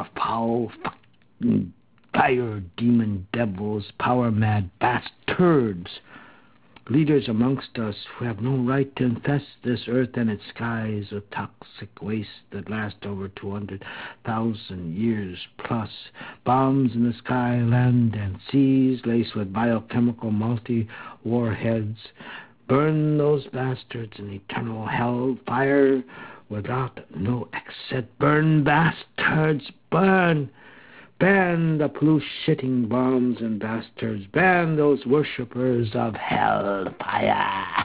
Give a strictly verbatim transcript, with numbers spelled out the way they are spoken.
are foul, fucking, fire, demon, devils, power-mad bastards. Leaders amongst us who have no right to infest this earth and its skies with toxic waste that last over two hundred thousand years plus. Bombs in the sky, land, and seas laced with biochemical multi-warheads. Burn those bastards in eternal hell fire without no exit. Burn, bastards, burn! Ban the polluting bombs and bastards. Ban those worshippers of hell fire.